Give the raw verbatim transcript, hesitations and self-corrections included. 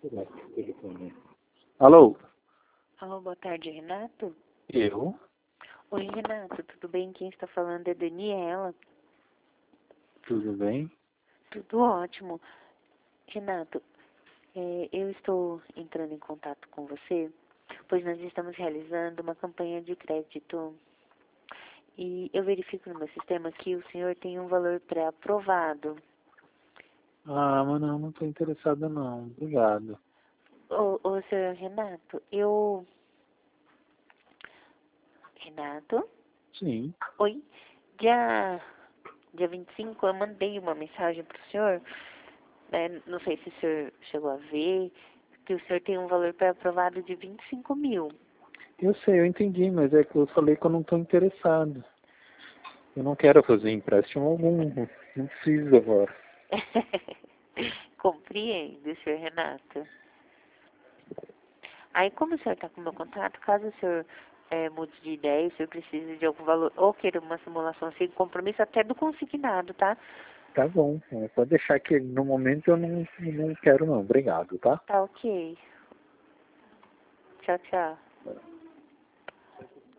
Sei lá, que telefone é. Alô? Alô, boa tarde, Renato? Eu? Oi, Renato, tudo bem? Quem está falando é Daniela. Tudo bem? Tudo ótimo. Renato, é, eu estou entrando em contato com você, pois nós estamos realizando uma campanha de crédito. E eu verifico no meu sistema que o senhor tem um valor pré-aprovado. Ah, mas não, não tô interessado não. Obrigado. Ô, ô, senhor Renato, eu... Renato? Sim. Oi? Dia, dia vinte e cinco eu mandei uma mensagem para o senhor, né? Não sei se o senhor chegou a ver, que o senhor tem um valor pré-aprovado de vinte e cinco mil. Eu sei, eu entendi, mas é que eu falei que eu não tô interessado. Eu não quero fazer empréstimo algum. Não preciso agora. Compreendo, senhor Renato. Aí, como o senhor está com o meu contato, caso o senhor é, mude de ideia, o senhor precise de algum valor, ou queira uma simulação sem compromisso, até do consignado, tá? Tá bom. É, pode deixar que no momento eu não, não quero não. Obrigado, tá? Tá ok. Tchau, tchau.